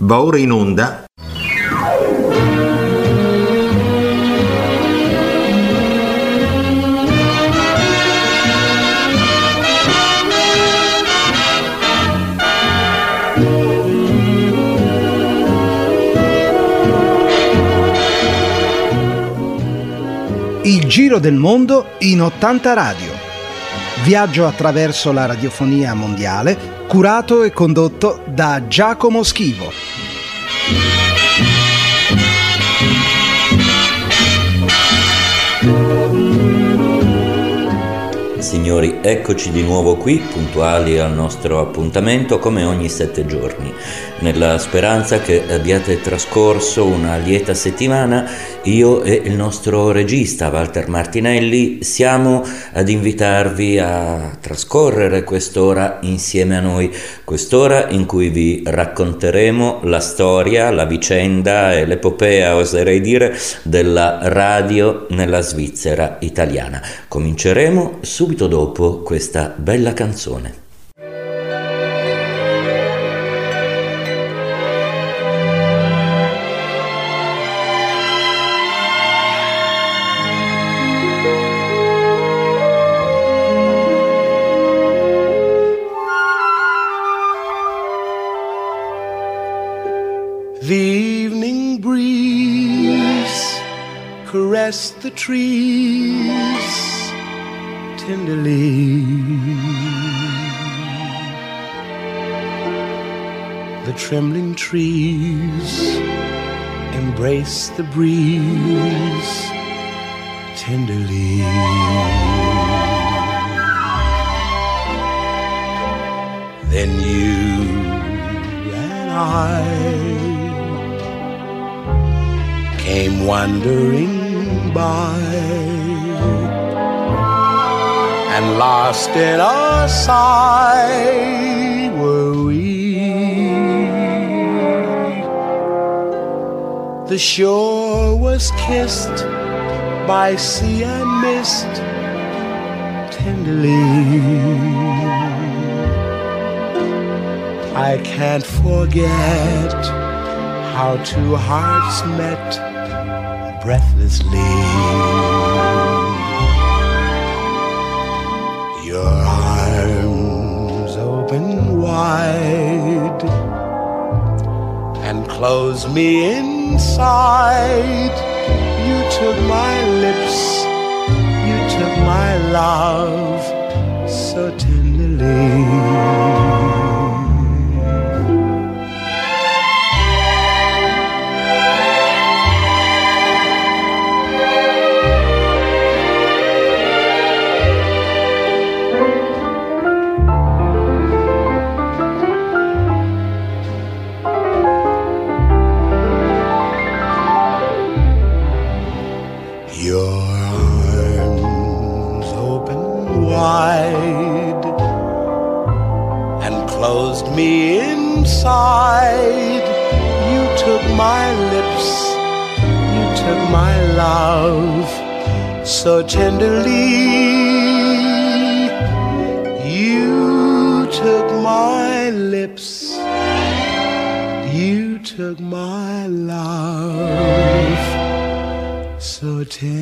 Va ora in onda Il giro del mondo in 80 radio. Viaggio attraverso la radiofonia mondiale, curato e condotto da Giacomo Schivo. Signori, eccoci di nuovo qui, puntuali al nostro appuntamento come ogni 7 giorni. Nella speranza che abbiate trascorso una lieta settimana, io e il nostro regista Walter Martinelli siamo ad invitarvi a trascorrere quest'ora insieme a noi, quest'ora in cui vi racconteremo la storia, la vicenda e l'epopea, oserei dire, della radio nella Svizzera italiana. Cominceremo subito dopo questa bella canzone. The evening breeze caressed the trees tenderly. The trembling trees embraced the breeze tenderly. Then you and I came wandering by, and lost in a sigh were we. The shore was kissed by sea and mist tenderly. I can't forget how two hearts met breathlessly. Your arms open wide and closed me inside. You took my lips, you took my love so tenderly. Me inside, you took my lips, you took my love so tenderly. You took my lips, you took my love so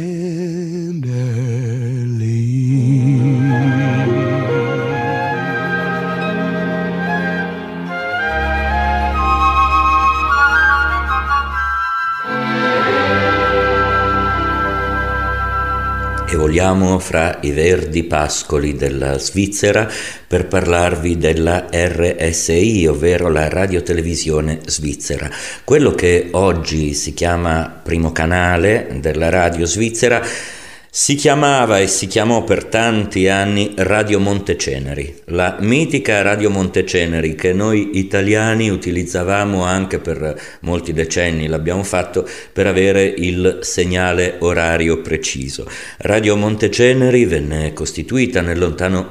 tenderly. E voliamo fra i verdi pascoli della Svizzera per parlarvi della RSI, ovvero la radiotelevisione svizzera. Quello che oggi si chiama primo canale della radio svizzera si chiamava e si chiamò per tanti anni Radio Monteceneri, la mitica Radio Monteceneri che noi italiani utilizzavamo anche per molti decenni, l'abbiamo fatto per avere il segnale orario preciso. Radio Monteceneri venne costituita nel lontano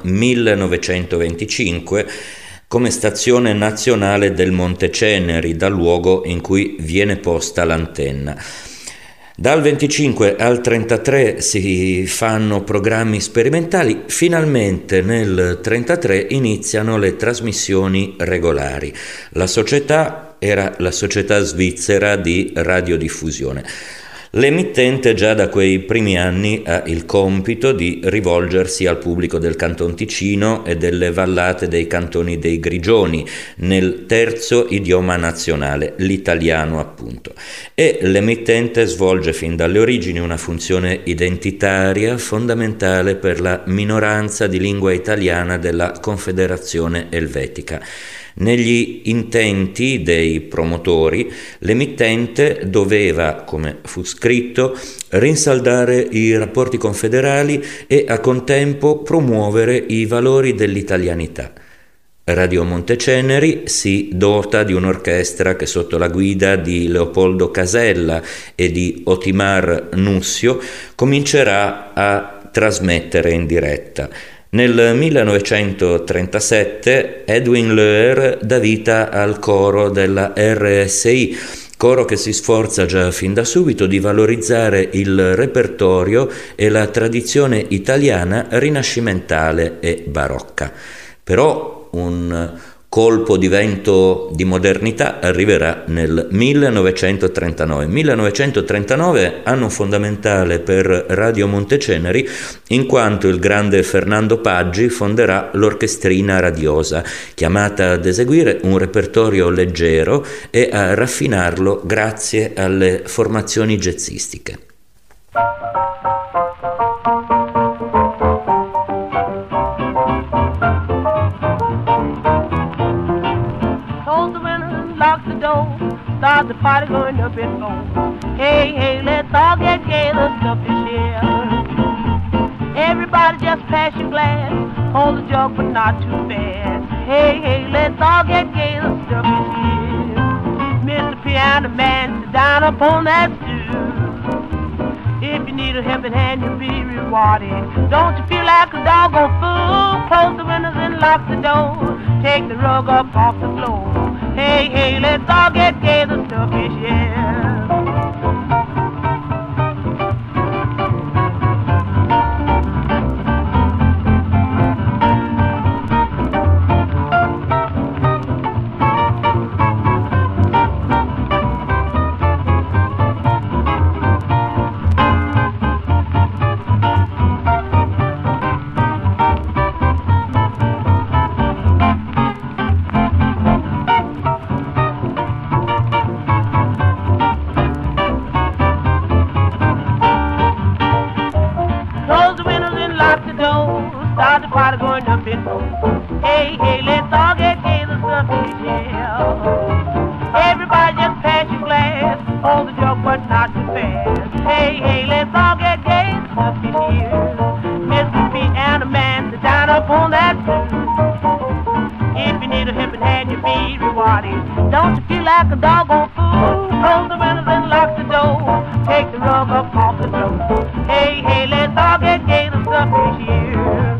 1925 come stazione nazionale del Monteceneri, dal luogo in cui viene posta l'antenna. Dal 25 al 33 si fanno programmi sperimentali, finalmente nel 33 iniziano le trasmissioni regolari. La società era la Società Svizzera di Radiodiffusione. L'emittente già da quei primi anni ha il compito di rivolgersi al pubblico del Canton Ticino e delle vallate dei cantoni dei Grigioni, nel terzo idioma nazionale, l'italiano appunto. E l'emittente svolge fin dalle origini una funzione identitaria fondamentale per la minoranza di lingua italiana della Confederazione Elvetica. Negli intenti dei promotori, l'emittente doveva, come fu scritto, rinsaldare i rapporti confederali e a contempo promuovere i valori dell'italianità. Radio Monteceneri si dota di un'orchestra che sotto la guida di Leopoldo Casella e di Otimar Nussio comincerà a trasmettere in diretta. Nel 1937 Edwin Löhr dà vita al coro della RSI, coro che si sforza già fin da subito di valorizzare il repertorio e la tradizione italiana rinascimentale e barocca. Però un colpo di vento di modernità arriverà nel 1939. 1939, anno fondamentale per Radio Monteceneri, in quanto il grande Fernando Paggi fonderà l'Orchestrina Radiosa, chiamata ad eseguire un repertorio leggero e a raffinarlo grazie alle formazioni jazzistiche. Start the party going up and low. Hey, hey, let's all get gay, let's stuff to share. Everybody just pass your glass, hold the jug but not too fast. Hey, hey, let's all get gay, let's stuff to share. Mr. Piano Man, sit down upon that stool. If you need a helping hand, you'll be rewarded. Don't you feel like a doggone fool? Close the windows and lock the door. Take the rug up off the floor. Hey, hey, let's all get gay, the stuff is yeah. Hey, hey, let's all get gay, the stuff is yeah. Everybody just pass your glass, hold the jug but not too fast. Hey, hey, let's all get gay, the stuff is here. Mr. Piano Man, sit down upon that stool. If you need a helping hand, you'll be rewarded. Don't you feel like a doggone fool? Close the windows and lock the door. Take the rug up off the floor. Hey, hey, let's all get gay, the stuff is here.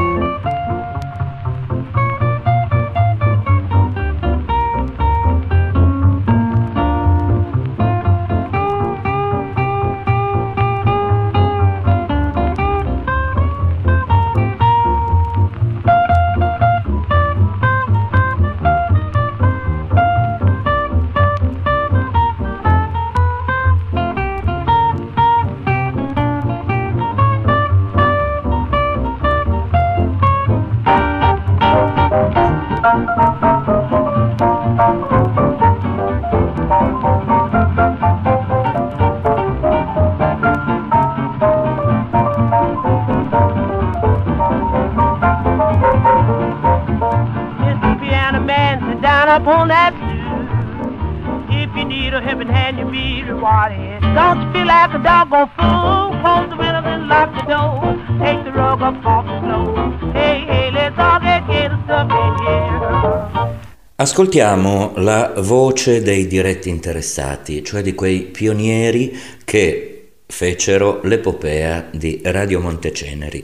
Upon that stool. If you need a helping hand, you'll be rewarded. Don't you feel like a doggone fool? Close the windows and lock the door. Take the rug up off the floor. Hey, hey, let's all get the stuff in here. Ascoltiamo la voce dei diretti interessati, cioè di quei pionieri che fecero l'epopea di Radio Monteceneri.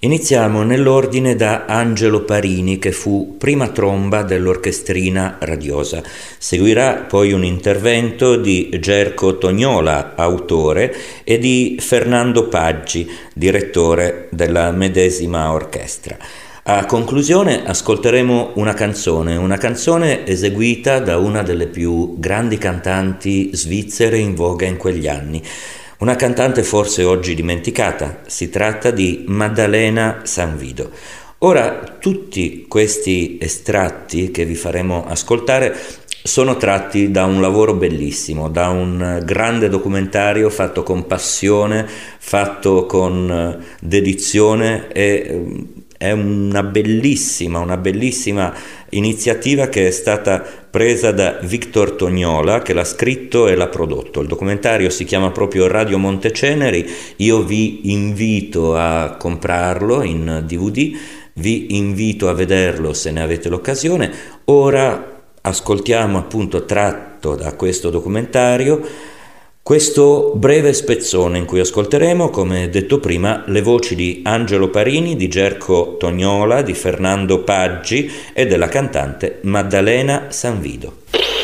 Iniziamo nell'ordine da Angelo Parini, che fu prima tromba dell'orchestrina radiosa. Seguirà poi un intervento di Gerco Tognola, autore, e di Fernando Paggi, direttore della medesima orchestra. A conclusione ascolteremo una canzone eseguita da una delle più grandi cantanti svizzere in voga in quegli anni. Una cantante forse oggi dimenticata, si tratta di Maddalena Sanvido. Ora, tutti questi estratti che vi faremo ascoltare sono tratti da un lavoro bellissimo, da un grande documentario fatto con passione, fatto con dedizione, e è una bellissima iniziativa che è stata presa da Victor Tognola, che l'ha scritto e l'ha prodotto. Il documentario si chiama proprio Radio Monteceneri. Io vi invito a comprarlo in DVD, vi invito a vederlo se ne avete l'occasione. Ora ascoltiamo, appunto, tratto da questo documentario, questo breve spezzone in cui ascolteremo, come detto prima, le voci di Angelo Parini, di Gerco Tognola, di Fernando Paggi e della cantante Maddalena Sanvido.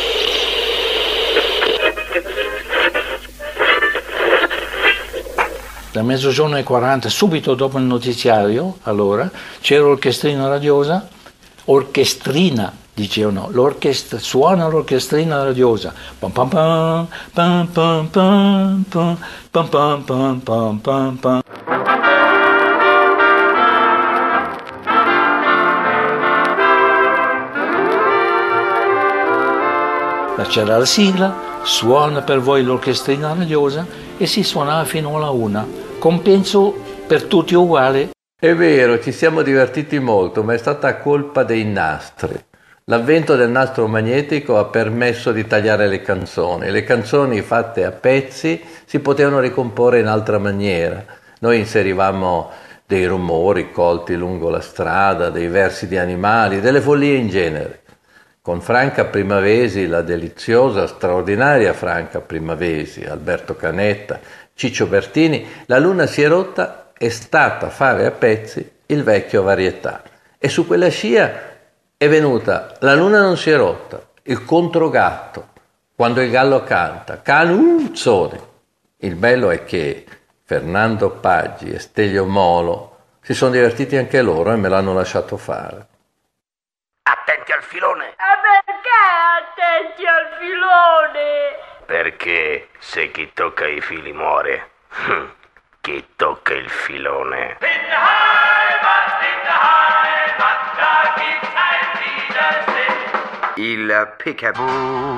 Da mezzogiorno e 40, subito dopo il notiziario, allora, c'era l'orchestrina radiosa, dicevano, l'orchestra suona l'orchestrina radiosa. Pam pam pam pam pam pam pam pam pam pam pam pam pam. C'era la sigla, suona per voi l'orchestrina radiosa, e si suonava fino alla 1. Compenso per tutti uguale. È vero, ci siamo divertiti molto, ma è stata colpa dei nastri. L'avvento del nastro magnetico ha permesso di tagliare le canzoni. Le canzoni fatte a pezzi si potevano ricomporre in altra maniera. Noi inserivamo dei rumori colti lungo la strada, dei versi di animali, delle follie in genere. Con Franca Primavesi, la deliziosa, straordinaria Franca Primavesi, Alberto Canetta, Ciccio Bertini, La luna si è rotta è stata fare a pezzi il vecchio varietà. E su quella scia è venuta La luna non si è rotta, il controgatto, quando il gallo canta, Canuzzone. Il bello è che Fernando Paggi e Stelio Molo si sono divertiti anche loro e me l'hanno lasciato fare. Attenti al filone! Perché attenti al filone? Perché se chi tocca i fili muore, chi tocca il filone. Il Peekaboo.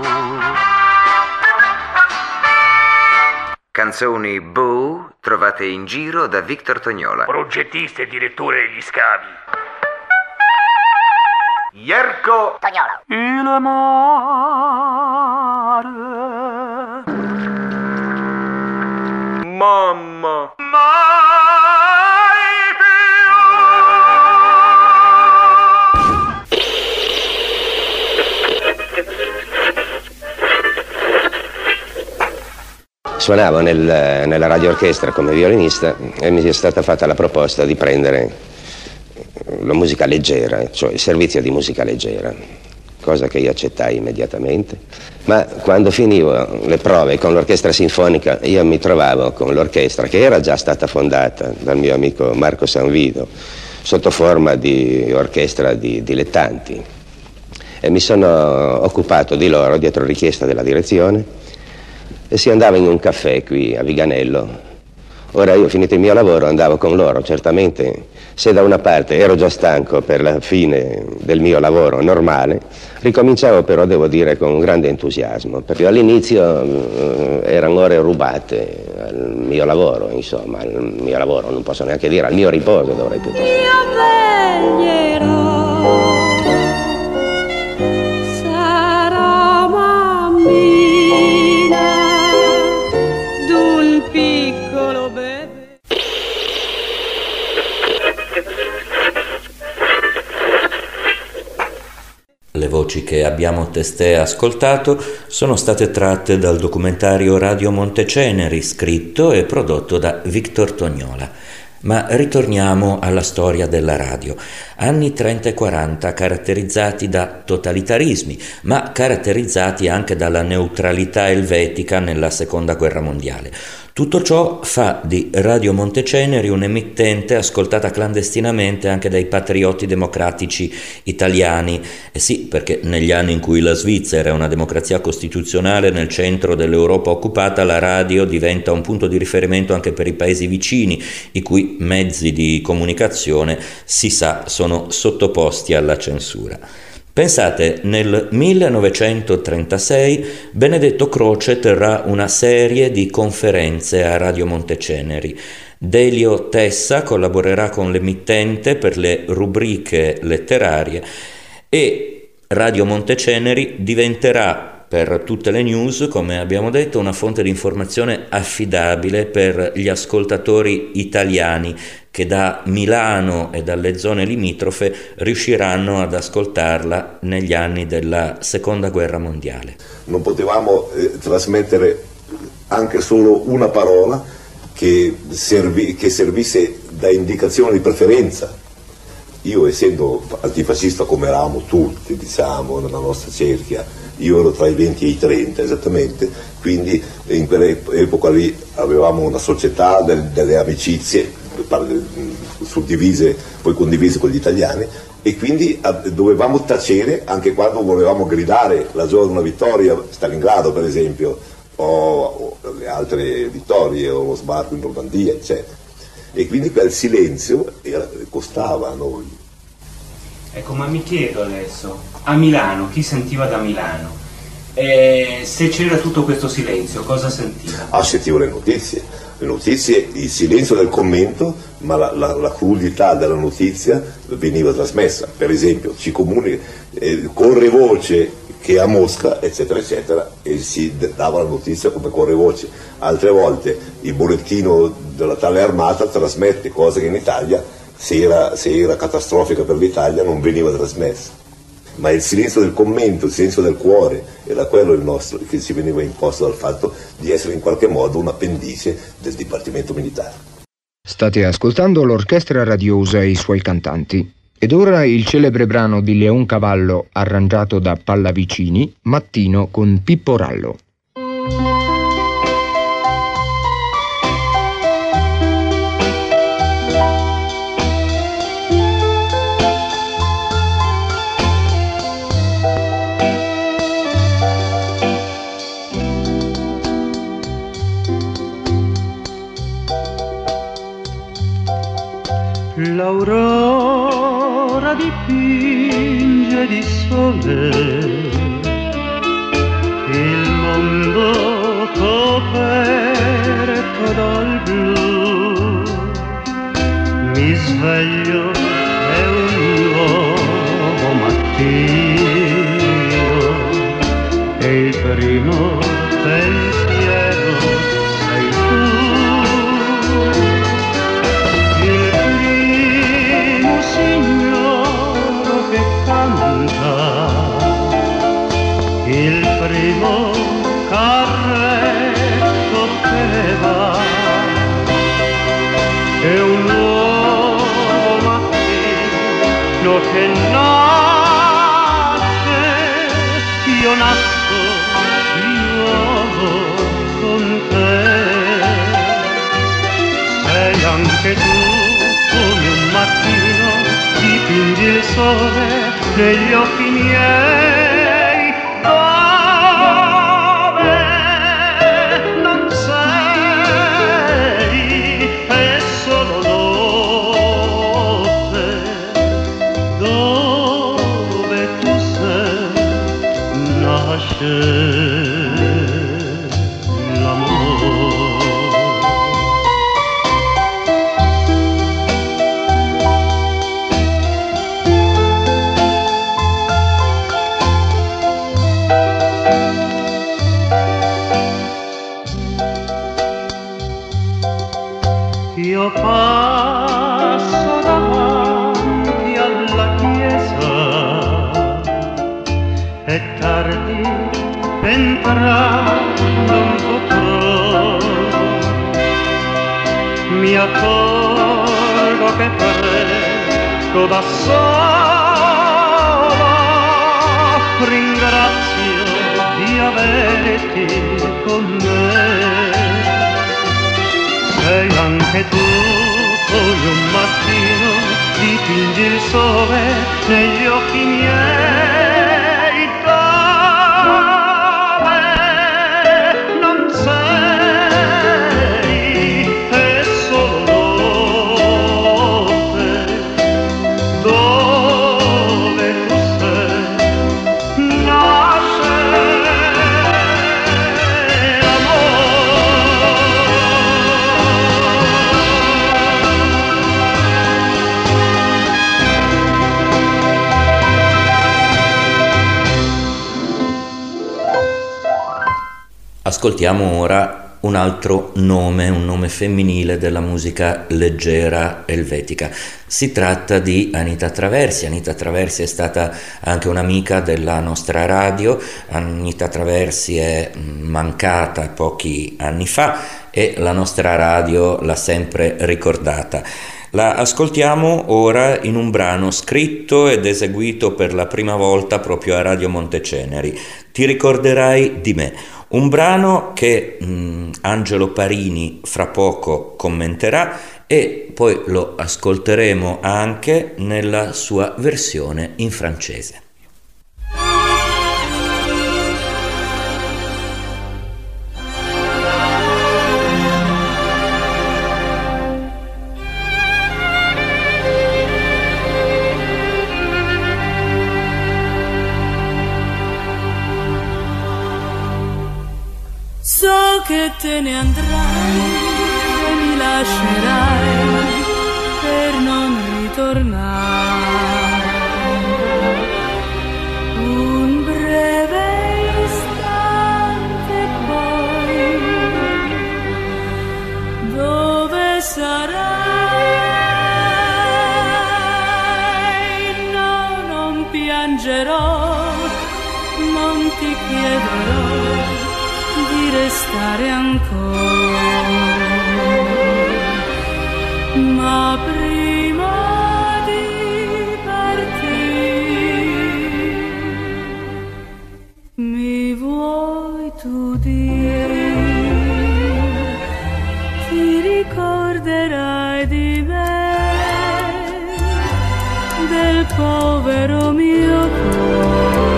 Canzoni Boo trovate in giro da Victor Tognola, progettista e direttore degli scavi. Gerco Tognola. Il mare. Mamma. Suonavo nella radio orchestra come violinista e mi è stata fatta la proposta di prendere la musica leggera, cioè il servizio di musica leggera, cosa che io accettai immediatamente. Ma quando finivo le prove con l'orchestra sinfonica, io mi trovavo con l'orchestra che era già stata fondata dal mio amico Marco Sanvido sotto forma di orchestra di dilettanti, e mi sono occupato di loro dietro richiesta della direzione, e si andava in un caffè qui a Viganello. Ora io, finito il mio lavoro, andavo con loro. Certamente, se da una parte ero già stanco per la fine del mio lavoro normale, ricominciavo però, devo dire, con un grande entusiasmo, perché all'inizio erano ore rubate al mio lavoro, insomma, al mio lavoro, non posso neanche dire al mio riposo, dovrei piuttosto dire. Io veglierò, sarò mammina d'un piccolo bebè. Le voci che abbiamo testé ascoltato sono state tratte dal documentario Radio Monteceneri, scritto e prodotto da Victor Tognola. Ma ritorniamo alla storia della radio. Anni 30 e 40 caratterizzati da totalitarismi, ma caratterizzati anche dalla neutralità elvetica nella Seconda Guerra Mondiale. Tutto ciò fa di Radio Monteceneri un'emittente ascoltata clandestinamente anche dai patrioti democratici italiani. Sì, perché negli anni in cui la Svizzera è una democrazia costituzionale nel centro dell'Europa occupata, la radio diventa un punto di riferimento anche per i paesi vicini, i cui mezzi di comunicazione, si sa, sono sottoposti alla censura. Pensate, nel 1936 Benedetto Croce terrà una serie di conferenze a Radio Monteceneri. Delio Tessa collaborerà con l'emittente per le rubriche letterarie e Radio Monteceneri diventerà per tutte le news, come abbiamo detto, una fonte di informazione affidabile per gli ascoltatori italiani che da Milano e dalle zone limitrofe riusciranno ad ascoltarla negli anni della Seconda Guerra Mondiale. Non potevamo trasmettere anche solo una parola che servisse da indicazione di preferenza. Io, essendo antifascista come eravamo tutti, diciamo, nella nostra cerchia, io ero tra i 20 e i 30 esattamente, quindi in quell'epoca lì avevamo una società delle amicizie, suddivise, poi condivise con gli italiani, e quindi dovevamo tacere anche quando volevamo gridare la gioia di una vittoria, Stalingrado per esempio, o le altre vittorie, o lo sbarco in Normandia, eccetera. E quindi quel silenzio costava a noi. Ecco, ma mi chiedo adesso, a Milano, chi sentiva da Milano? Se c'era tutto questo silenzio, cosa sentiva? Sentivo le notizie, il silenzio del commento, ma la crudità della notizia veniva trasmessa. Per esempio, ci comunica, corre voce che a Mosca, eccetera, eccetera, e si dava la notizia come corre voce. Altre volte il bollettino della tale armata trasmette cose che in Italia, se era catastrofica per l'Italia, non veniva trasmessa. Ma il silenzio del commento, il silenzio del cuore, era quello il nostro, che ci veniva imposto dal fatto di essere in qualche modo un appendice del Dipartimento Militare. State ascoltando l'Orchestra Radiosa e i suoi cantanti. Ed ora il celebre brano di Leoncavallo arrangiato da Pallavicini, Mattino con Pippo Rallo. L'aurora dipinge di sole il mondo coperto dal blu. Mi sveglio, è un nuovo mattino e il primo pensiero sei tu. Il primo carretto che va è un nuovo mattino che nasce, io nasco di nuovo con te. Sei anche tu come un mattino, dipingi il sole negli occhi miei. Dove non sei è solo notte, dove tu sei nasce l'amore. Io passo davanti alla chiesa, è tardi, entrare non potrò, mi accorgo canto che presto da solo, ringrazio di averti con me. Sei anche tu, come un mattino dipingi il sole negli occhi miei, dove non sei, è solo notte, dove tu sei, nasce Ascoltiamo ora un altro nome, un nome femminile della musica leggera elvetica. Si tratta di Anita Traversi. Anita Traversi è stata anche un'amica della nostra radio. Anita Traversi è mancata pochi anni fa e la nostra radio l'ha sempre ricordata. La ascoltiamo ora in un brano scritto ed eseguito per la prima volta proprio a Radio Monteceneri. Ti ricorderai di me. Un brano che Angelo Parini fra poco commenterà e poi lo ascolteremo anche nella sua versione in francese. So che te ne andrai e mi lascerai per non ritornare. Un breve istante poi, dove sarai? No, non piangerò, non ti chiederò di restare ancora, ma prima di partire mi vuoi tu dire, ti ricorderai di me, del povero mio cuore.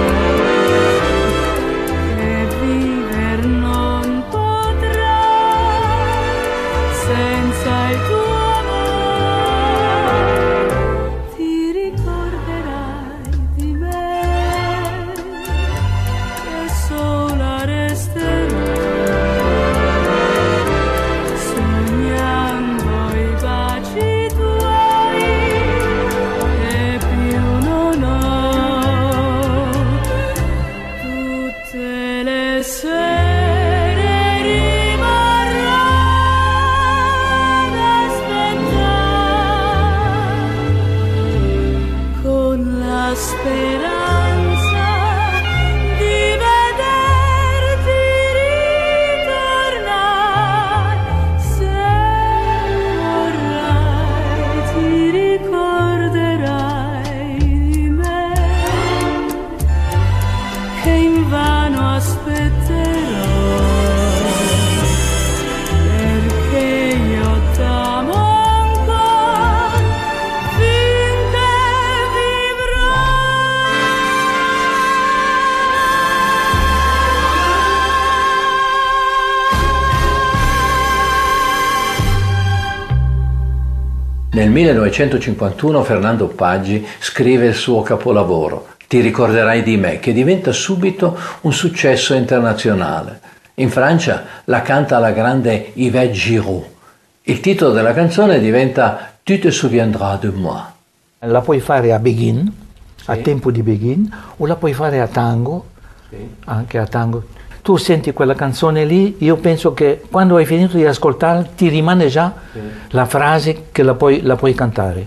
Nel 1951 Fernando Paggi scrive il suo capolavoro, Ti ricorderai di me, che diventa subito un successo internazionale. In Francia la canta la grande Yvette Giraud. Il titolo della canzone diventa Tu te souviendras de moi. La puoi fare a Begin, a tempo di Begin, o la puoi fare a tango, anche a tango. Tu senti quella canzone lì, io penso che quando hai finito di ascoltarla ti rimane già la frase che la puoi cantare.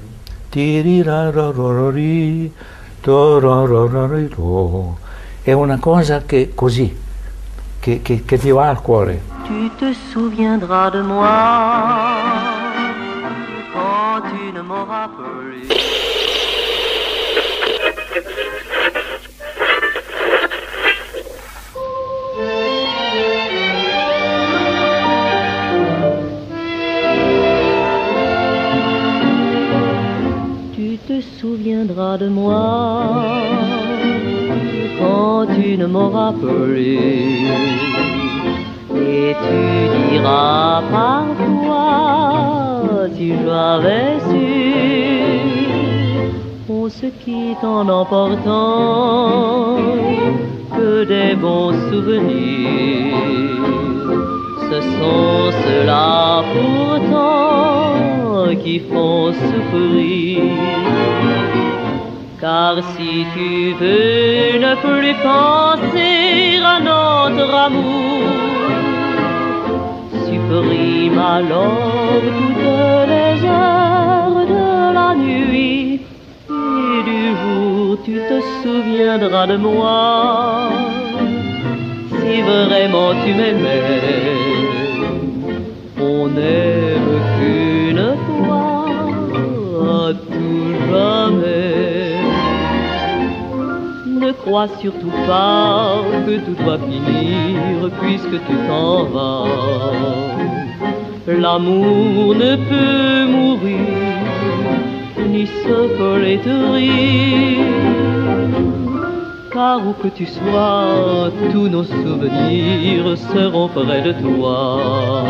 È una cosa che così, che ti va al cuore. Tu te souviendras de moi quand tu ne m'auras plus. Tu te souviendras de moi quand tu ne m'auras plus. Et tu diras parfois, si j'avais su, on se quitte en emportant que des bons souvenirs. Ce sont ceux-là pourtant qui font souffrir. Car si tu veux ne plus penser à notre amour, supprime alors toutes les heures de la nuit et du jour tu te souviendras de moi. Si vraiment tu m'aimais, on n'aime qu'une fois à tout jamais. Ne crois surtout pas que tout va finir puisque tu t'en vas. L'amour ne peut mourir ni se flétrir, car où que tu sois, tous nos souvenirs seront près de toi.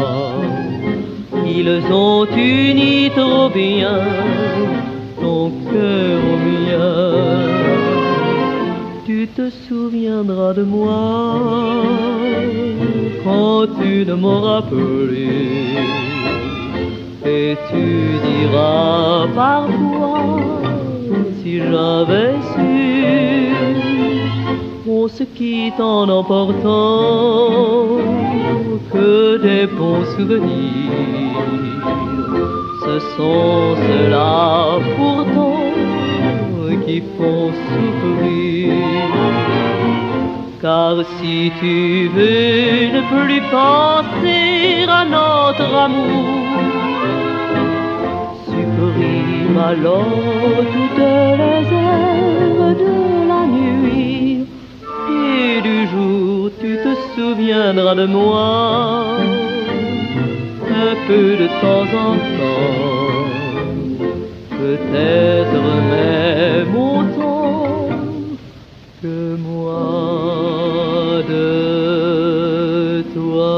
Ils ont uni trop bien ton cœur au mien. Tu te souviendras de moi quand tu ne m'auras plus. Et tu diras parfois, si j'avais su, on se quitte en emportant que des bons souvenirs. Ce sont ceux-là pourtant qui font souffrir. Car si tu veux ne plus penser à notre amour, supprime alors toutes les heures de la nuit et du jour tu te souviendras de moi. Un peu de temps en temps, peut-être même autant que moi de toi.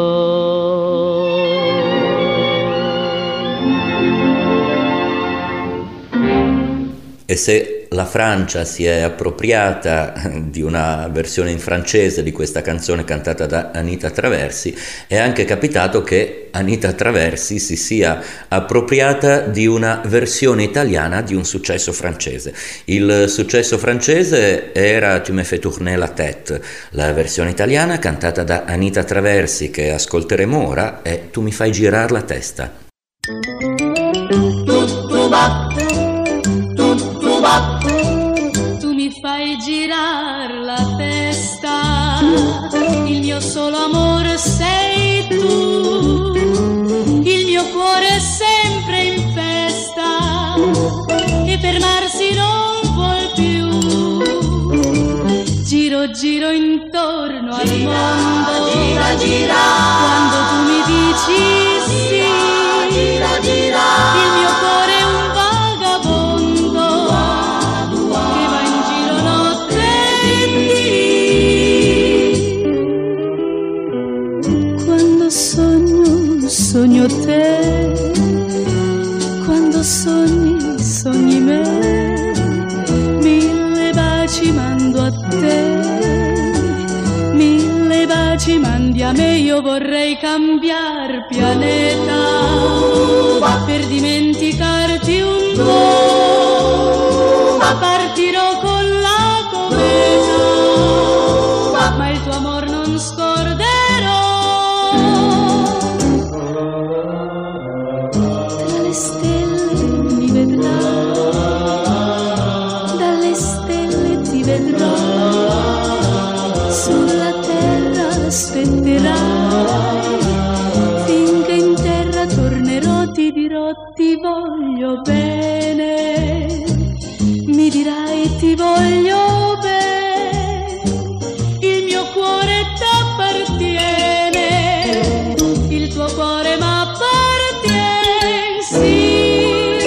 E se la Francia si è appropriata di una versione in francese di questa canzone cantata da Anita Traversi, è anche capitato che Anita Traversi si sia appropriata di una versione italiana di un successo francese. Il successo francese era Tu me fais tourner la tête, la versione italiana cantata da Anita Traversi che ascolteremo ora è Tu mi fai girar la testa. Tu mi fai girar la testa, il mio solo amore sei tu, il mio cuore è sempre in festa e fermarsi non vuol più. Giro, giro intorno al mondo, gira, gira, quando tu mi dici sì, gira, gira, il mio cuore è un vagabondo che va in giro notte e dì. Quando sogno, sogno te, quando sogni, sogni me, mille baci mando a te, mille baci mandi a me. Io vorrei cambiar pianeta per dimenticarti un po'. Partirò con la cometa, ma il tuo amor non scorderò. Tra le stelle mi vedrai, dalle stelle ti vedrò, sulla terra aspetterai, finché in terra tornerò ti dirò ti voglio bene. mi dirai ti voglio bene, il mio cuore t'appartiene, il tuo cuore m'appartiene, sì.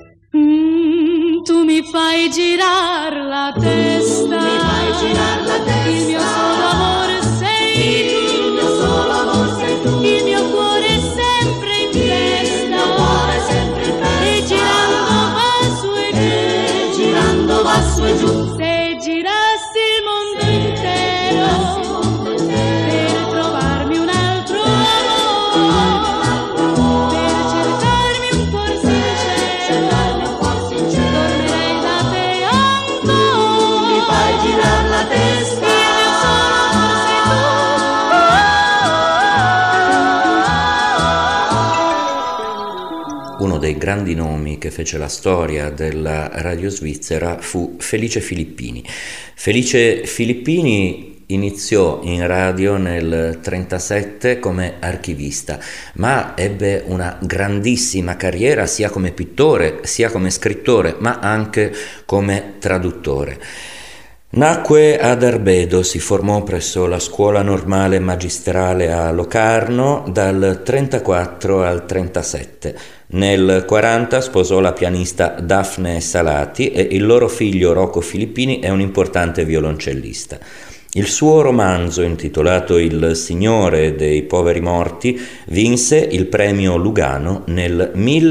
Tu mi fai girar la testa, mi fai girar la testa, il mio solo amore sei tu, il mio solo amore sei tu, il mio cuore è sempre in testa, e girando va su e giù, girando va su e giù, se girassi il mondo intero per trovarmi un altro amore, per cercarmi un cuor sincero, tornerei da te ancora, mi fai girar la testa, il mio solo amore sei tu. Uno dei grandi nomi che fece la storia della radio svizzera fu Felice Filippini. Felice Filippini iniziò in radio nel 1937 come archivista, ma ebbe una grandissima carriera sia come pittore, sia come scrittore, ma anche come traduttore. Nacque ad Arbedo, si formò presso la Scuola Normale Magistrale a Locarno dal 1934 al 1937. Nel 1940 sposò la pianista Daphne Salati e il loro figlio Rocco Filippini è un importante violoncellista. Il suo romanzo, intitolato Il Signore dei Poveri Morti, vinse il premio Lugano nel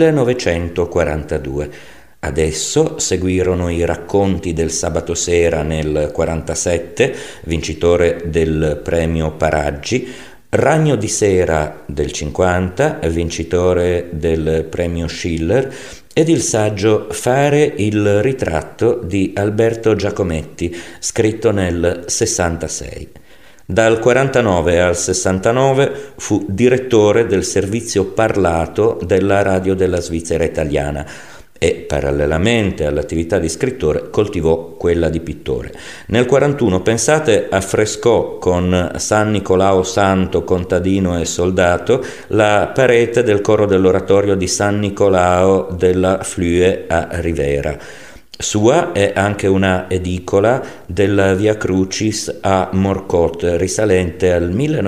1942. Adesso seguirono i racconti del sabato sera nel 1947, vincitore del premio Paraggi, Ragno di sera del 50, vincitore del premio Schiller, ed il saggio Fare il ritratto di Alberto Giacometti, scritto nel 66. Dal 49 al 69 fu direttore del servizio parlato della radio della Svizzera italiana e, parallelamente all'attività di scrittore, coltivò quella di pittore. Nel 41, pensate, affrescò con San Nicolao Santo, contadino e soldato la parete del coro dell'oratorio di San Nicolao della Flue a Rivera. Sua è anche una edicola della Via Crucis a Morcote risalente al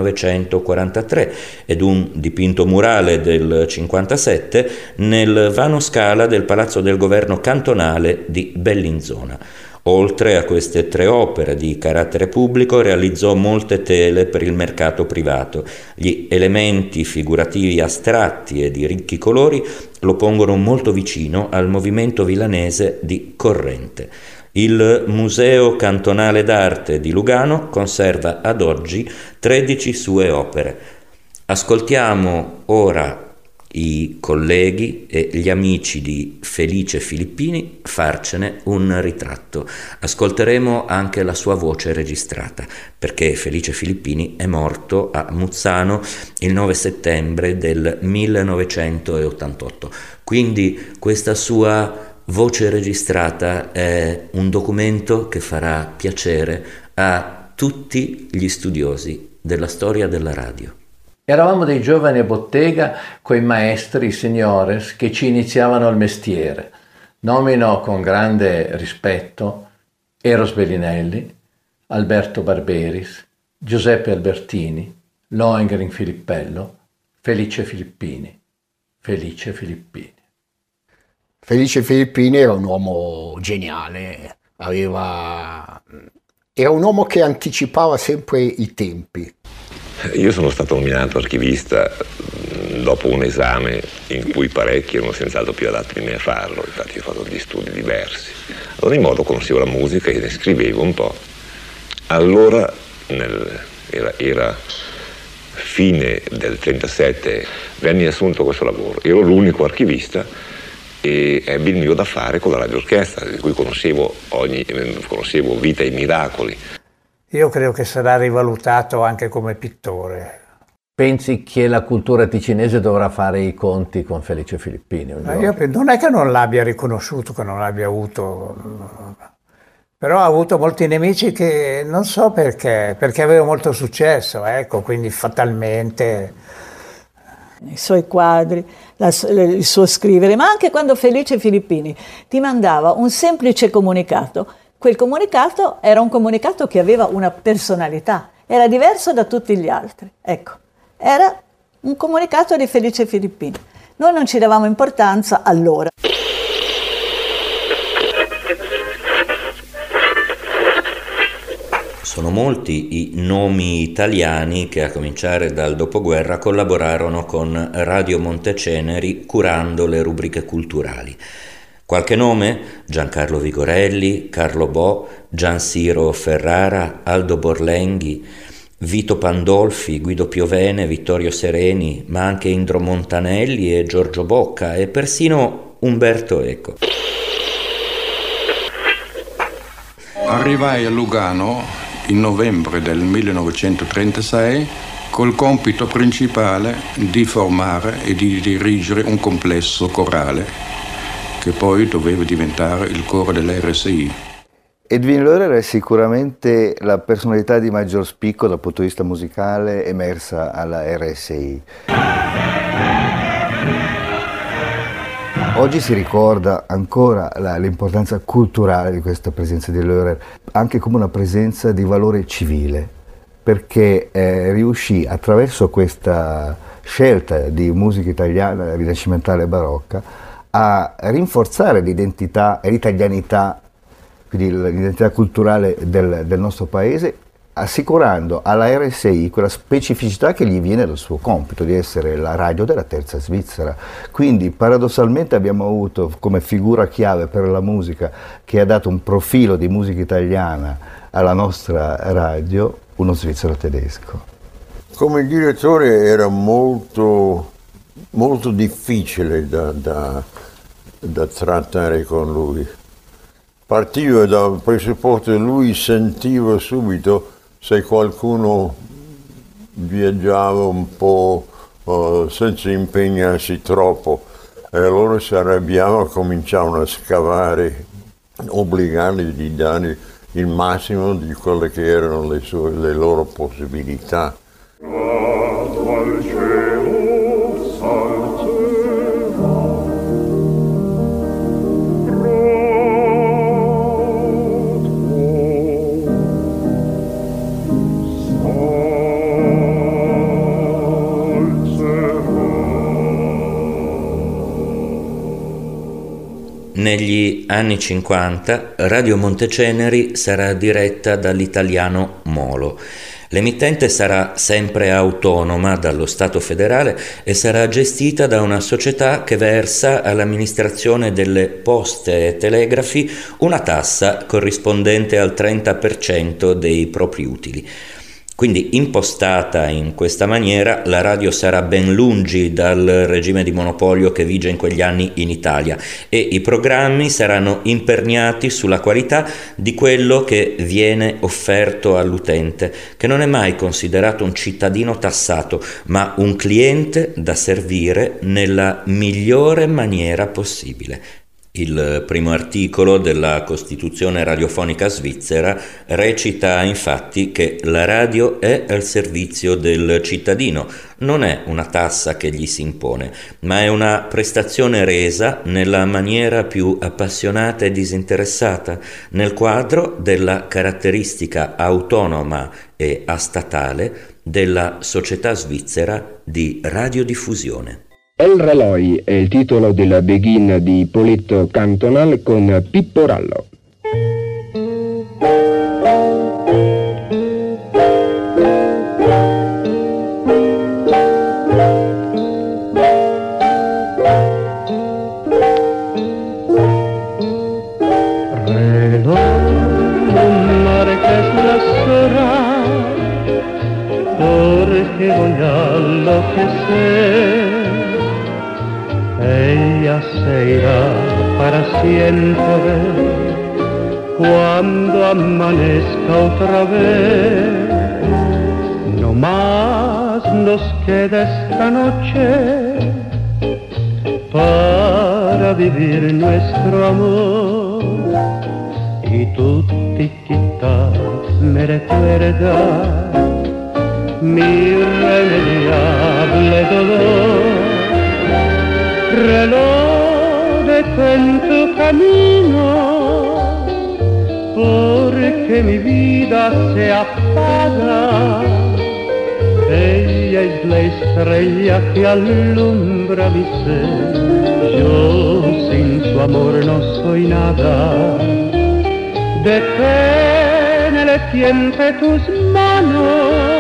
1943 ed un dipinto murale del 57 nel vano scala del Palazzo del Governo cantonale di Bellinzona. Oltre a queste 3 opere di carattere pubblico, realizzò molte tele per il mercato privato. Gli elementi figurativi astratti e di ricchi colori lo pongono molto vicino al movimento milanese di corrente. Il Museo Cantonale d'Arte di Lugano conserva ad oggi 13 sue opere. Ascoltiamo ora i colleghi e gli amici di Felice Filippini farcene un ritratto. Ascolteremo anche la sua voce registrata, perché Felice Filippini è morto a Muzzano il 9 settembre del 1988. Quindi questa sua voce registrata è un documento che farà piacere a tutti gli studiosi della storia della radio. Eravamo dei giovani a bottega coi maestri, signores, che ci iniziavano al mestiere. Nomino con grande rispetto Eros Bellinelli, Alberto Barberis, Giuseppe Albertini, Lohengrin Filippello, Felice Filippini. Felice Filippini. Felice Filippini era un uomo geniale, era un uomo che anticipava sempre i tempi. Io sono stato nominato archivista dopo un esame in cui parecchi erano senz'altro più adatti di me a farlo, infatti ho fatto degli studi diversi. Ad ogni modo conoscevo la musica e ne scrivevo un po'. Allora, era fine del 1937, venni assunto a questo lavoro. Ero l'unico archivista e ebbi il mio da fare con la radio orchestra, di cui conoscevo Vita e Miracoli. Io credo che sarà rivalutato anche come pittore. Pensi che la cultura ticinese dovrà fare i conti con Felice Filippini? Non è che non l'abbia riconosciuto, che non l'abbia avuto, però ha avuto molti nemici che non so perché aveva molto successo, ecco, quindi fatalmente i suoi quadri, il suo scrivere, ma anche quando Felice Filippini ti mandava un semplice comunicato, quel comunicato era un comunicato che aveva una personalità, era diverso da tutti gli altri. Ecco, era un comunicato di Felice Filippini. Noi non ci davamo importanza allora. Sono molti i nomi italiani che a cominciare dal dopoguerra collaborarono con Radio Monteceneri curando le rubriche culturali. Qualche nome? Giancarlo Vigorelli, Carlo Bo, Gian Siro Ferrara, Aldo Borlenghi, Vito Pandolfi, Guido Piovene, Vittorio Sereni, ma anche Indro Montanelli e Giorgio Bocca e persino Umberto Eco. Arrivai a Lugano in novembre del 1936 col compito principale di formare e di dirigere un complesso corale che poi doveva diventare il coro dell'RSI. Edwin Lörer è sicuramente la personalità di maggior spicco dal punto di vista musicale emersa alla RSI. Oggi si ricorda ancora l'importanza culturale di questa presenza di Lörer, anche come una presenza di valore civile, perché riuscì attraverso questa scelta di musica italiana rinascimentale e barocca a rinforzare l'identità e l'italianità, quindi l'identità culturale del nostro paese, assicurando alla RSI quella specificità che gli viene dal suo compito di essere la radio della terza Svizzera. Quindi paradossalmente abbiamo avuto come figura chiave per la musica, che ha dato un profilo di musica italiana alla nostra radio, uno svizzero tedesco. Come direttore era molto difficile da trattare con lui. Partivo dal presupposto che lui sentiva subito se qualcuno viaggiava un po' senza impegnarsi troppo, e allora si arrabbiava, cominciavano a scavare, obbligandoli di dare il massimo di quelle che erano le loro possibilità. Negli anni 50 Radio Monteceneri sarà diretta dall'italiano Molo. L'emittente sarà sempre autonoma dallo Stato federale e sarà gestita da una società che versa all'amministrazione delle poste e telegrafi una tassa corrispondente al 30% dei propri utili. Quindi impostata in questa maniera, la radio sarà ben lungi dal regime di monopolio che vige in quegli anni in Italia e i programmi saranno imperniati sulla qualità di quello che viene offerto all'utente, che non è mai considerato un cittadino tassato, ma un cliente da servire nella migliore maniera possibile. Il primo articolo della Costituzione radiofonica svizzera recita infatti che la radio è al servizio del cittadino, non è una tassa che gli si impone, ma è una prestazione resa nella maniera più appassionata e disinteressata, nel quadro della caratteristica autonoma e astatale della società svizzera di radiodiffusione. El Reloj è il titolo della Begin di Ippolito Cantonal con Pippo Rallo. Reloj, un mare che slascerà, porque voy a enloquecer. Ella se irá para siempre cuando amanezca otra vez. No más nos queda esta noche para vivir nuestro amor. Y tú, chiquita, me recuerdas mi irremediable dolor. en tu camino, porque mi vida se apaga. Ella es la estrella que alumbra mi ser, yo sin su amor no soy nada. Deténele siempre tus manos,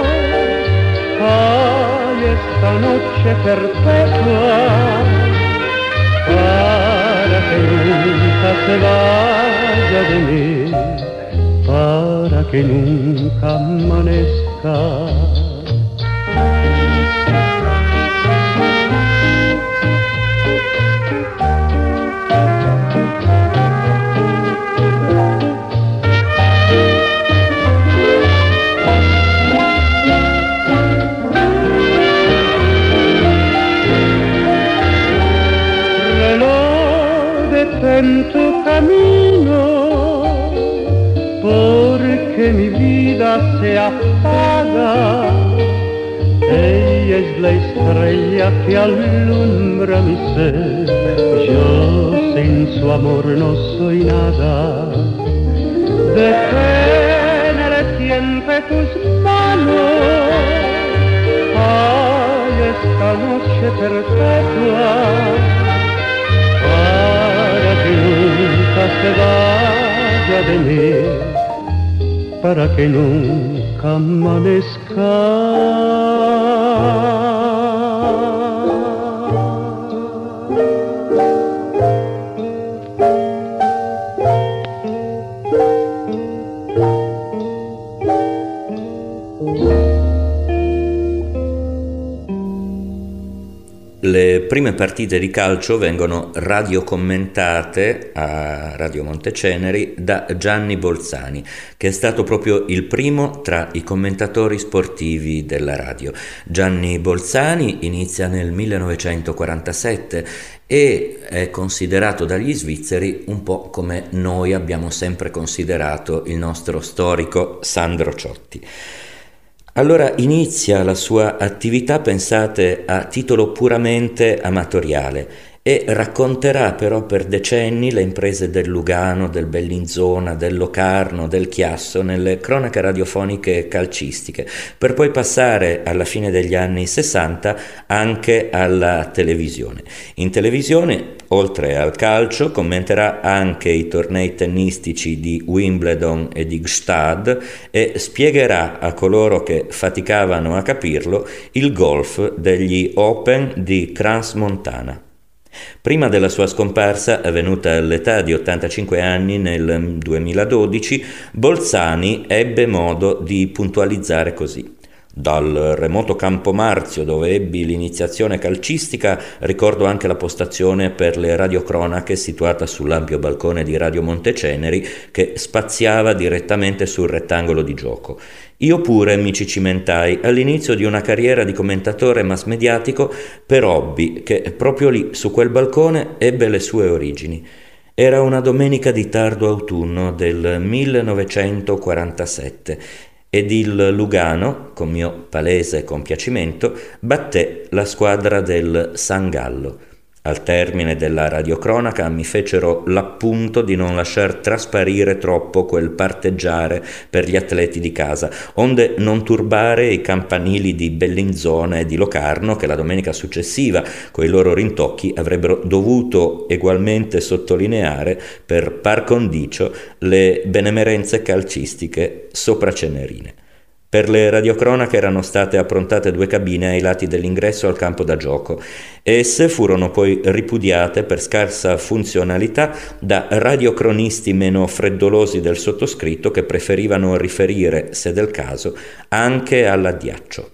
ay, esta noche perpetua, para que nunca se vaya de mí, para que nunca amanezca. En tu camino, porque mi vida se apaga. Ella es la estrella que alumbra mi ser, yo sin su amor no soy nada. Deténele siempre tus manos, ay, esta noche perpetua, para que nunca se vaya de mí, para que nunca amanezca. Le prime partite di calcio vengono radiocommentate a Radio Monteceneri da Gianni Bolzani, che è stato proprio il primo tra i commentatori sportivi della radio. Gianni Bolzani inizia nel 1947 e è considerato dagli svizzeri un po' come noi abbiamo sempre considerato il nostro storico Sandro Ciotti. Allora inizia la sua attività, pensate, a titolo puramente amatoriale e racconterà però per decenni le imprese del Lugano, del Bellinzona, del Locarno, del Chiasso nelle cronache radiofoniche calcistiche, per poi passare alla fine degli anni 60 anche alla televisione. In televisione, oltre al calcio, commenterà anche i tornei tennistici di Wimbledon e di Gstad e spiegherà a coloro che faticavano a capirlo il golf degli Open di Crans-Montana. Prima della sua scomparsa, avvenuta all'età di 85 anni nel 2012, Bolzani ebbe modo di puntualizzare così: dal remoto Campo Marzio, dove ebbi l'iniziazione calcistica, ricordo anche la postazione per le radiocronache situata sull'ampio balcone di Radio Monteceneri che spaziava direttamente sul rettangolo di gioco. Io pure mi ci cimentai all'inizio di una carriera di commentatore mass mediatico per hobby che proprio lì, su quel balcone, ebbe le sue origini. Era una domenica di tardo autunno del 1947 ed il Lugano, con mio palese compiacimento, batté la squadra del San Gallo. Al termine della radiocronaca mi fecero l'appunto di non lasciar trasparire troppo quel parteggiare per gli atleti di casa, onde non turbare i campanili di Bellinzona e di Locarno che la domenica successiva, coi loro rintocchi, avrebbero dovuto egualmente sottolineare per par condicio le benemerenze calcistiche sopracenerine. Per le radiocronache erano state approntate 2 cabine ai lati dell'ingresso al campo da gioco. Esse furono poi ripudiate per scarsa funzionalità da radiocronisti meno freddolosi del sottoscritto che preferivano riferire, se del caso, anche all'addiaccio.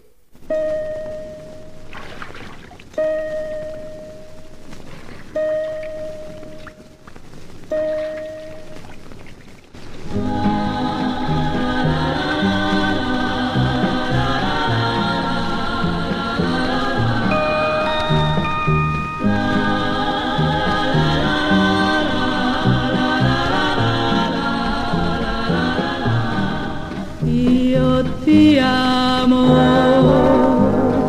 Ti amo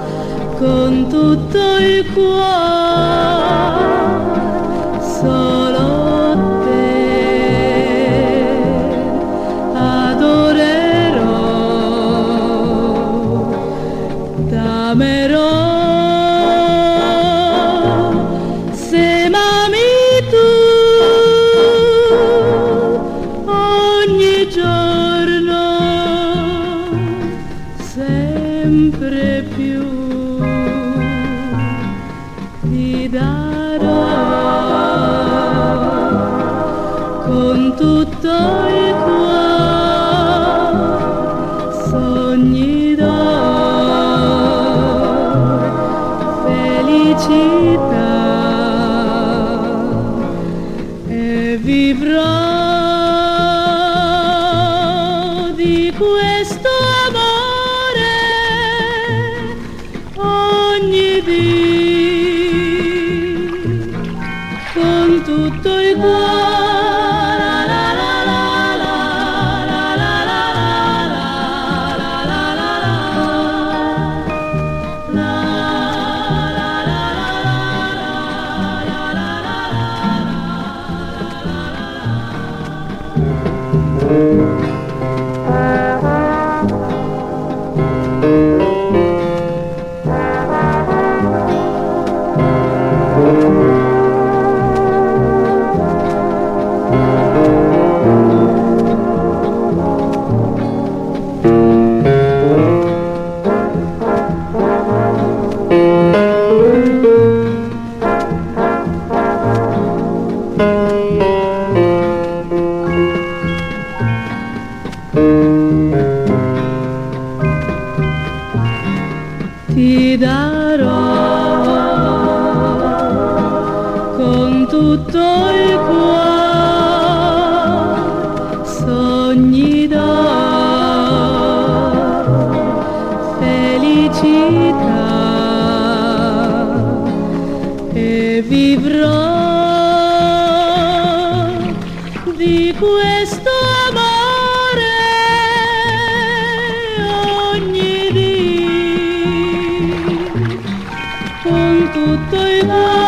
con tutto il cuore, solo ogni dì con tutto il cuore. Ti darò con tutto il cuore sogni d'oro, felicità, e vivrò di questo amore ogni dì con tutto il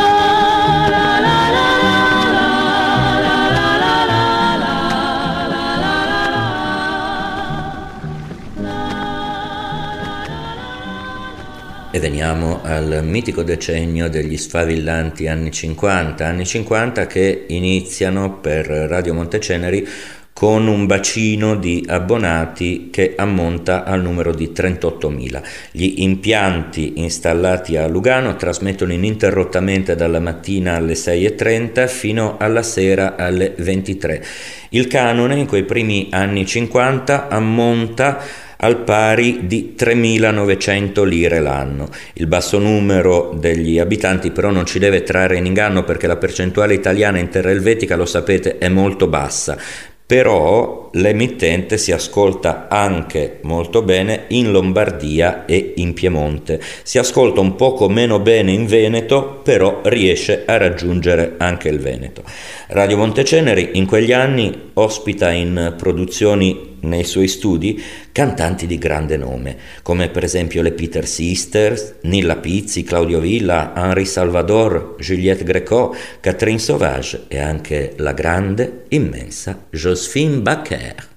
E veniamo al mitico decennio degli sfavillanti anni 50 che iniziano per Radio Monteceneri con un bacino di abbonati che ammonta al numero di 38.000. Gli impianti installati a Lugano trasmettono ininterrottamente dalla mattina alle 6:30 fino alla sera alle 23. Il canone in quei primi anni 50 ammonta al pari di 3.900 lire l'anno. Il basso numero degli abitanti però non ci deve trarre in inganno, perché la percentuale italiana in terra elvetica, lo sapete, è molto bassa. Però l'emittente si ascolta anche molto bene in Lombardia e in Piemonte. Si ascolta un poco meno bene in Veneto, però riesce a raggiungere anche il Veneto. Radio Monteceneri in quegli anni ospita in produzioni nei suoi studi cantanti di grande nome, come per esempio le Peter Sisters, Nilla Pizzi, Claudio Villa, Henri Salvador, Juliette Gréco, Catherine Sauvage e anche la grande, immensa Joséphine Baker.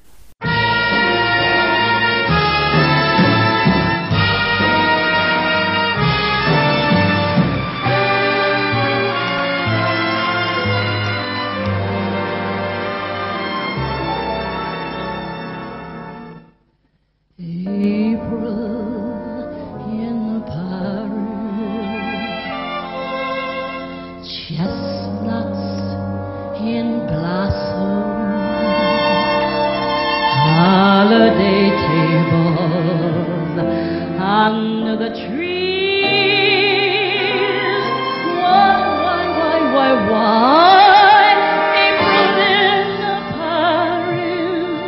Holiday tables under the trees. Why? April in Paris.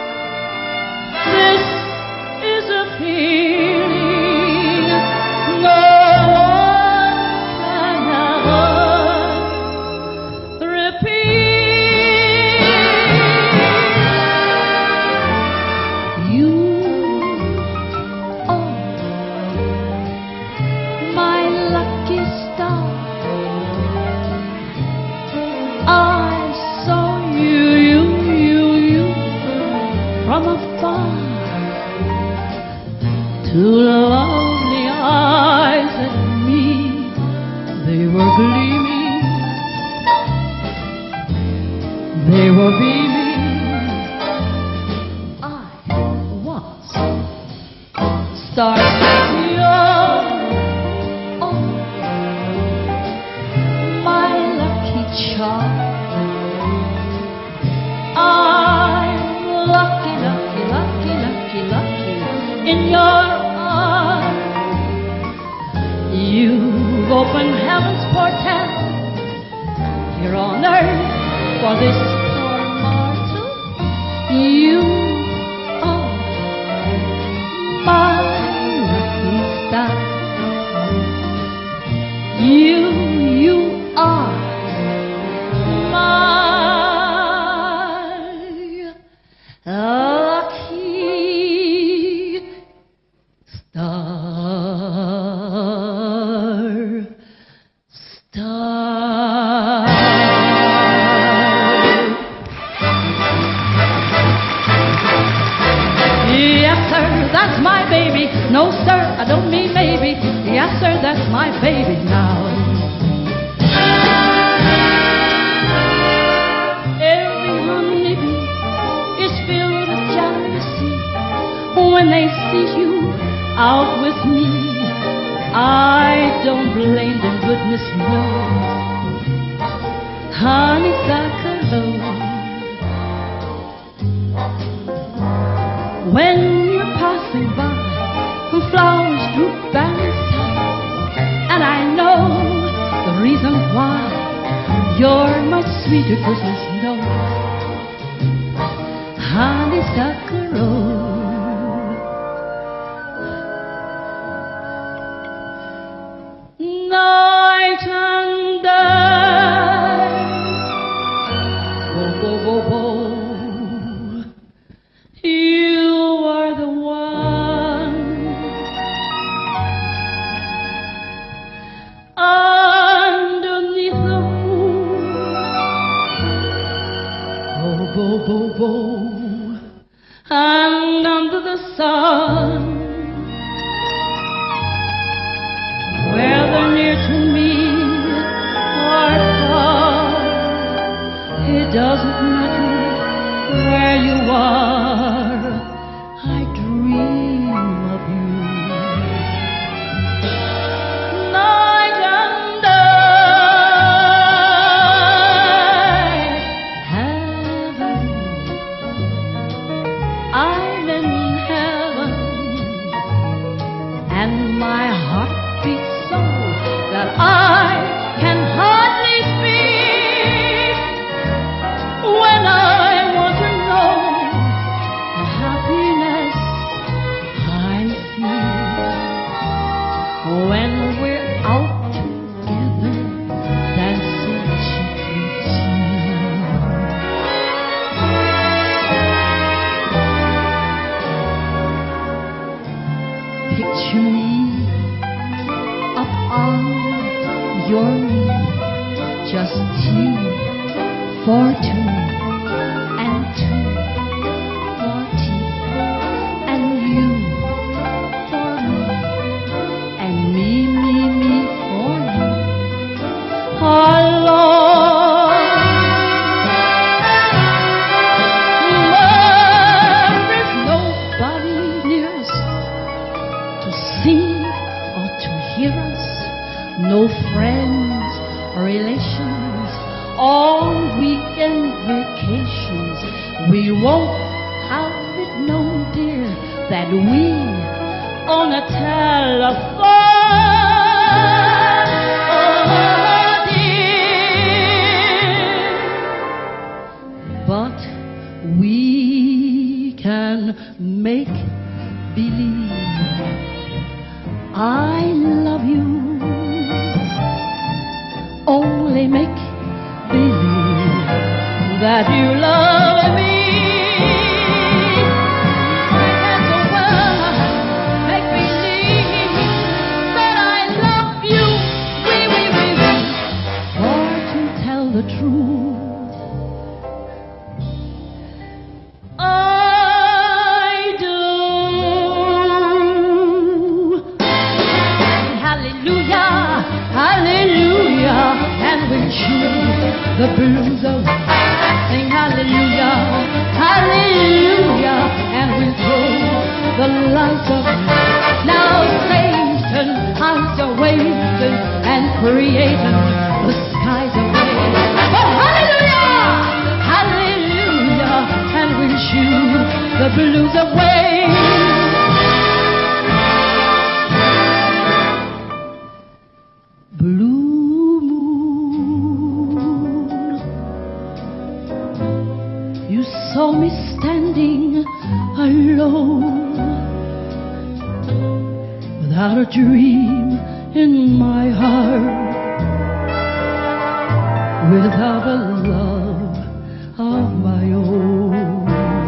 This is a feeling no one can ever repeat. Two lovely eyes at me, they were gleaming, they were beaming. I was starstruck, oh, my lucky charm. I'm lucky, lucky, lucky, lucky, lucky in your arms. You've opened heaven's portal here on earth for this poor mortal. You are my lucky star. You are my lucky star. Yes, sir, that's my baby. No, sir, I don't mean maybe. Yes, sir, that's my baby now. Every honeybee is filled with jealousy when they see you out with me. I don't blame them, goodness knows. Honeysuckle, when you're passing by, flowers droop by your side, and I know the reason why. You're much sweeter, goodness knows. Honeysuckle Road. Night and day, oh, oh, oh, oh. You are the one. Underneath the moon, oh, bo, bo, bo, and under the sun, whether near to me or far, it doesn't matter where you are, I dream of you. Night and day, heaven, I'm in heaven, and my heart beats so that I can hardly speak when I want to know the happiness I feel when we're out together dancing cheek to cheek. Picture me up on your knee, just 2 for 2 and 2 for tea, and you for me, and me for you. Alone, there is nobody near us to see or to hear us, no friends or relations, all weekend vacations. We won't have it known, dear, that we own a telephone. Oh, dear, but we can make believe I love you. Only make believe that you love me. And the world make believe that I love you. We. For to tell the truth, I do. Hallelujah, hallelujah, and we'll choose the blues away. Sing hallelujah, hallelujah, and we'll throw the lights away. Now Satan hides away and creating the skies away. Oh, hallelujah, hallelujah, and we'll shoot the blues away. Blue moon, you saw me standing alone, without a dream in my heart, without a love of my own.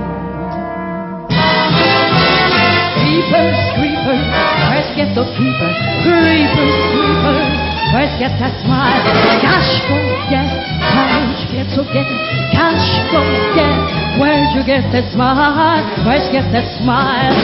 Creepers, creepers, where's get the keeper? Creepers, creepers, where's get that smile? Gosh, go get, gosh, get so get, gosh, go get, where'd you get that smile? Where's get that smile?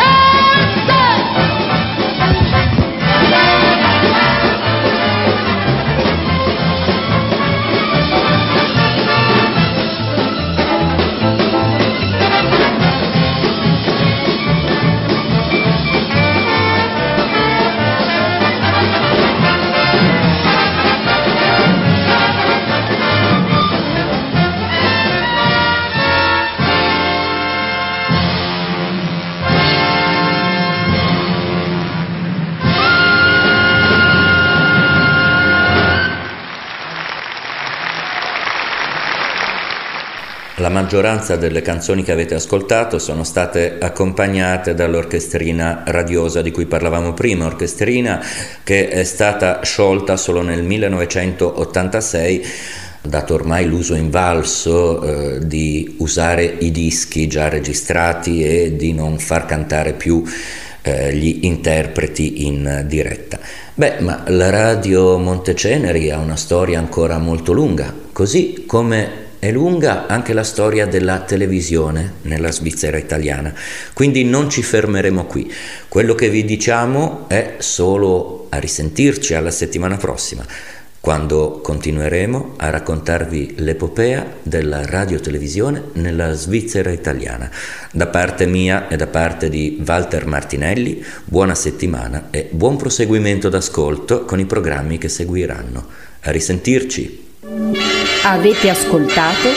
La maggioranza delle canzoni che avete ascoltato sono state accompagnate dall'orchestrina radiosa di cui parlavamo prima, orchestrina che è stata sciolta solo nel 1986, dato ormai l'uso invalso di usare i dischi già registrati e di non far cantare più gli interpreti in diretta. Ma la radio Monteceneri ha una storia ancora molto lunga, così come è lunga anche la storia della televisione nella Svizzera italiana, quindi non ci fermeremo qui. Quello che vi diciamo è solo a risentirci alla settimana prossima, quando continueremo a raccontarvi l'epopea della radiotelevisione nella Svizzera italiana. Da parte mia e da parte di Walter Martinelli, buona settimana e buon proseguimento d'ascolto con i programmi che seguiranno. A risentirci! Avete ascoltato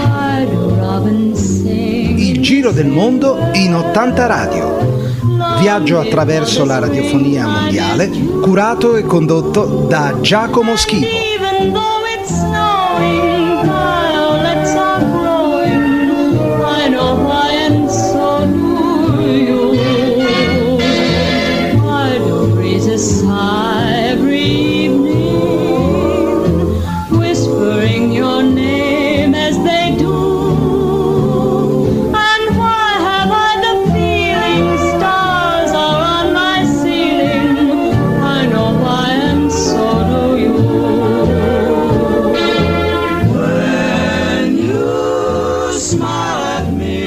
Il giro del mondo in 80 radio. Viaggio attraverso la radiofonia mondiale, curato e condotto da Giacomo Schivo. Smile at me.